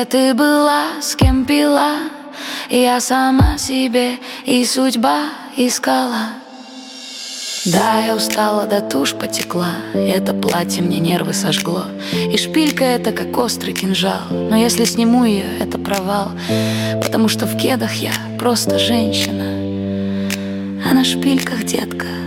ты была, с кем пила, я сама себе и судьба искала. Да, я устала, да тушь потекла, это платье мне нервы сожгло, и шпилька это как острый кинжал. Но если сниму ее, это провал, потому что в кедах я просто женщина, а на шпильках, детка,